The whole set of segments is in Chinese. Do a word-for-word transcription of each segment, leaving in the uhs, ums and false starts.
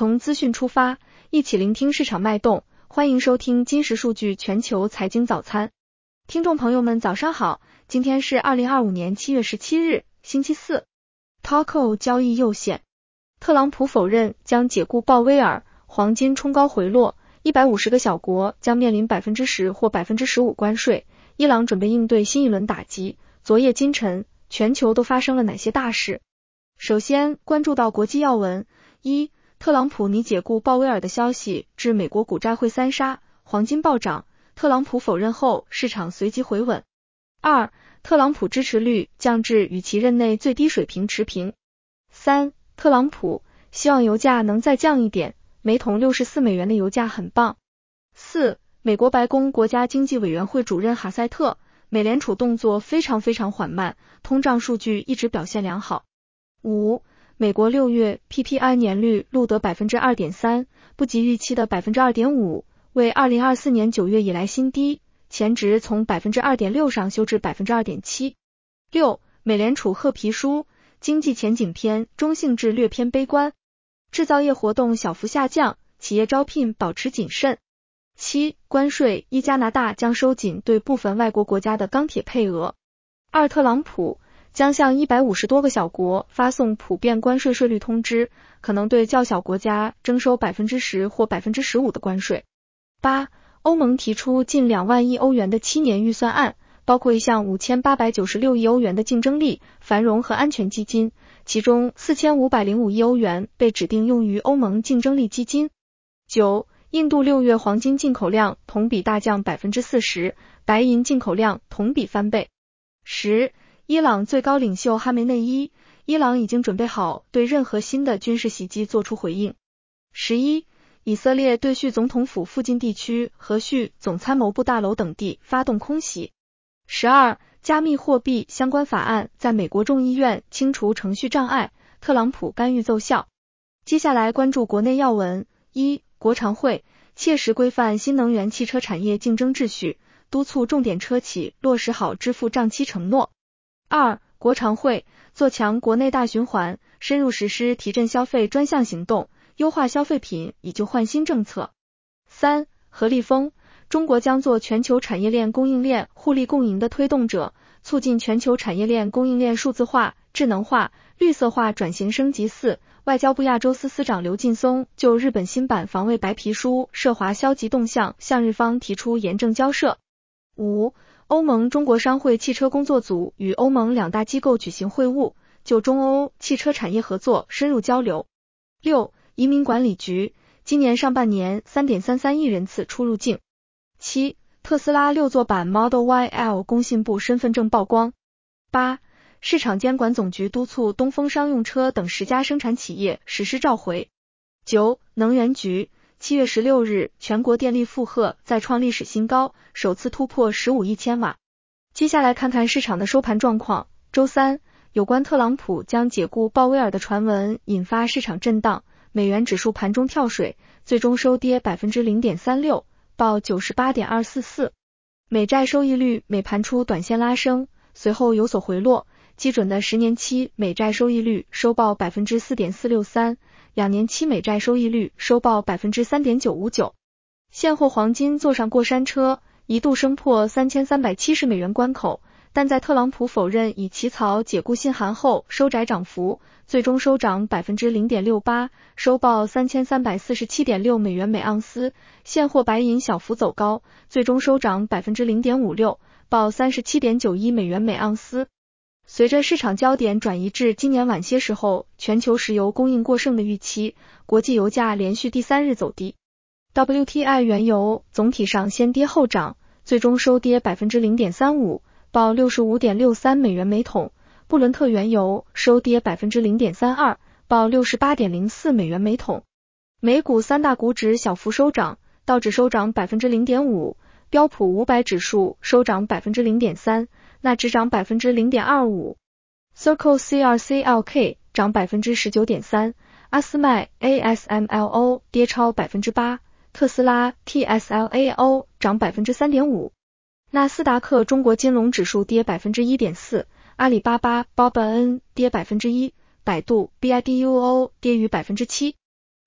从资讯出发，一起聆听市场脉动。欢迎收听金石数据全球财经早餐。听众朋友们早上好，今天是二零二五年七月十七日，星期四。Tocco 交易又现，特朗普否认将解雇鲍威尔，黄金冲高回落，一百五十个小国将面临 百分之十 或 百分之十五 关税，伊朗准备应对新一轮打击。昨夜今晨，全球都发生了哪些大事？首先关注到国际要闻，一、特朗普拟解雇鲍威尔的消息致美国股债汇三杀，黄金暴涨，特朗普否认后，市场随即回稳。二、特朗普支持率降至与其任内最低水平持平。三、特朗普希望油价能再降一点，每桶六十四美元的油价很棒。四、美国白宫国家经济委员会主任哈塞特，美联储动作非常非常缓慢，通胀数据一直表现良好。五、美国六月 P P I 年率录得 百分之二点三， 不及预期的 百分之二点五， 为二零二四年九月以来新低，前值从 百分之二点六 上修至 百分之二点七。六、美联储褐皮书，经济前景偏中性至略偏悲观，制造业活动小幅下降，企业招聘保持谨慎。七、关税，一加拿大将收紧对部分外国国家的钢铁配额。二、特朗普将向一百五十多个小国发送普遍关税税率通知，可能对较小国家征收 百分之十 或 百分之十五 的关税。八、欧盟提出近两万亿欧元的七年预算案，包括一项五千八百九十六亿欧元的竞争力、繁荣和安全基金，其中四千五百零五亿欧元被指定用于欧盟竞争力基金。九、印度六月黄金进口量同比大降 百分之四十， 白银进口量同比翻倍。十、伊朗最高领袖哈梅内伊，伊朗已经准备好对任何新的军事袭击做出回应。十一、以色列对叙总统府附近地区和叙总参谋部大楼等地发动空袭。十二、加密货币相关法案在美国众议院清除程序障碍，特朗普干预奏效。接下来关注国内要闻。一、国常会切实规范新能源汽车产业竞争秩序，督促重点车企落实好支付账期承诺。二、国常会做强国内大循环，深入实施提振消费专项行动，优化消费品以旧换新政策。三、何立峰，中国将做全球产业链供应链互利共赢的推动者，促进全球产业链供应链数字化、智能化、绿色化转型升级。四、外交部亚洲司司长刘劲松就日本新版防卫白皮书涉华消极动向向日方提出严正交涉。五、欧盟中国商会汽车工作组与欧盟两大机构举行会晤，就中欧汽车产业合作深入交流。六、移民管理局今年上半年 三点三三亿人次出入境。七、特斯拉六座版 Model Y L 工信部身份证曝光。八、市场监管总局督促东风商用车等十家生产企业实施召回。九、能源局七月十六日，全国电力负荷再创历史新高，首次突破十五亿千瓦。接下来看看市场的收盘状况。周三，有关特朗普将解雇鲍威尔的传闻引发市场震荡，美元指数盘中跳水，最终收跌 百分之零点三六， 报 九十八点二四四。美债收益率美盘出短线拉升，随后有所回落，基准的十年期美债收益率收报 百分之四点四六三，两年期美债收益率收报 百分之三点九五九。现货黄金坐上过山车，一度升破三千三百七十美元关口，但在特朗普否认已起草解雇信函后收窄涨幅，最终收涨 百分之零点六八， 收报 三千三百四十七点六美元每盎司。现货白银小幅走高，最终收涨 百分之零点五六， 报 三十七点九一美元每盎司。随着市场焦点转移至今年晚些时候全球石油供应过剩的预期，国际油价连续第三日走低。W T I 原油总体上先跌后涨，最终收跌 百分之零点三五， 报 六十五点六三美元每桶。布伦特原油收跌 百分之零点三二， 报 六十八点零四美元每桶。美股三大股指小幅收涨，道指收涨 百分之零点五， 标普五百指数收涨 百分之零点三，纳指涨 百分之零点二五， Circle C R C L K 涨 百分之十九点三， 阿斯麦 A S M L O 跌超 百分之八， 特斯拉 T S L A O 涨 百分之三点五， 纳斯达克中国金融指数跌 百分之一点四， 阿里巴巴 B A B A N 跌 百分之一， 百度 B I D U O 跌逾 百分之七。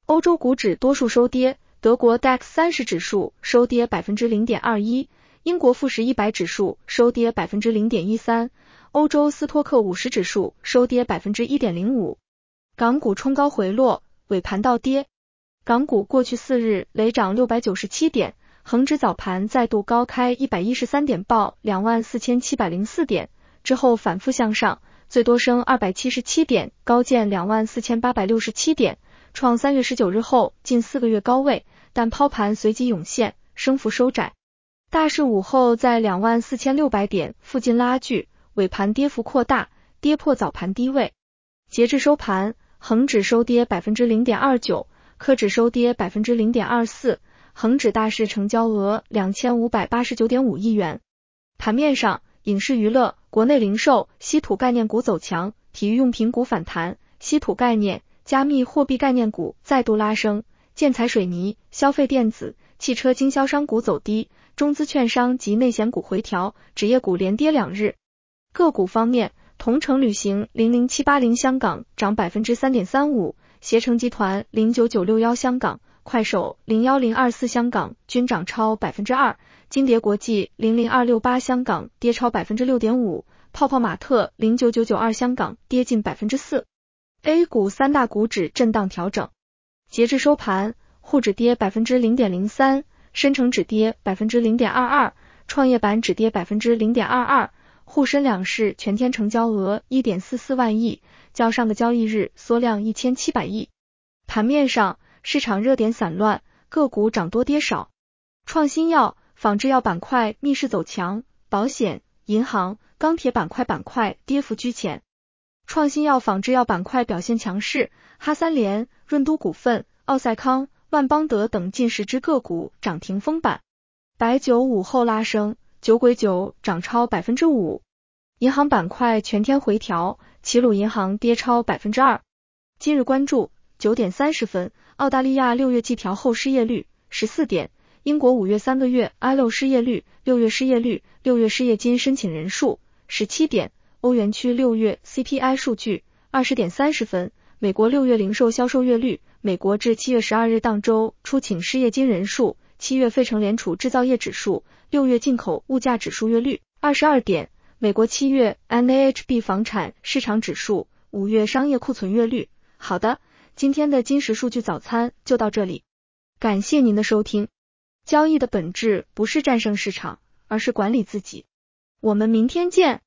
欧洲股指多数收跌，德国 D A X 三十指数收跌 百分之零点二一， 英国富时一百指数收跌 百分之零点一三， 欧洲斯托克五十指数收跌 百分之一点零五。 港股冲高回落，尾盘倒跌。港股过去四日累涨六百九十七点，恒指早盘再度高开一百一十三点，报 两万四千七百零四点，之后反复向上，最多升二百七十七点，高见 两万四千八百六十七点，创三月十九日后近四个月高位，但抛盘随即涌现，升幅收窄。大市午后在 两万四千六百点附近拉锯，尾盘跌幅扩大，跌破早盘低位。截至收盘，恒指收跌 百分之零点二九， 科指收跌 百分之零点二四， 恒指大市成交额 两千五百八十九点五亿元。盘面上，影视娱乐、国内零售、稀土概念股走强，体育用品股反弹，稀土概念、加密货币概念股再度拉升，建材水泥、消费电子、汽车经销商股走低，中资券商及内险股回调，纸业股连跌两日。个股方面，同程旅行零零七八零香港涨 百分之三点三五， 携程集团零九九六一香港、快手零一零二四香港均涨超 百分之二， 金蝶国际零零二六八香港跌超 百分之六点五， 泡泡玛特零九九九二香港跌近 百分之四。 A 股三大股指震荡调整，截至收盘，沪指跌 百分之零点零三， 深成指跌 百分之零点二二， 创业板指跌 百分之零点二二，沪深两市全天成交额 一点四四万亿，较上个交易日缩量一千七百亿。盘面上，市场热点散乱，个股涨多跌少。创新药、仿制药板块逆势走强，保险、银行、钢铁板块板块跌幅居前。创新药仿制药板块表现强势，哈三联、润都股份、奥赛康、万邦德等近十只个股涨停封板。白酒午后拉升，酒鬼酒涨超 百分之五。 银行板块全天回调，齐鲁银行跌超 百分之二。 今日关注九点三十分，澳大利亚六月季调后失业率十四点，英国五月三个月 I 六 失业率、六月失业率、六月失业金申请人数十七点，欧元区六月 C P I 数据二十点三十分，美国六月零售销售月率，美国至七月十二日当周出请失业金人数，七月费城联储制造业指数，六月进口物价指数月率二十二点，美国七月 N A H B 房产市场指数，五月商业库存月率。好的，今天的金石数据早餐就到这里，感谢您的收听。交易的本质不是战胜市场，而是管理自己。我们明天见。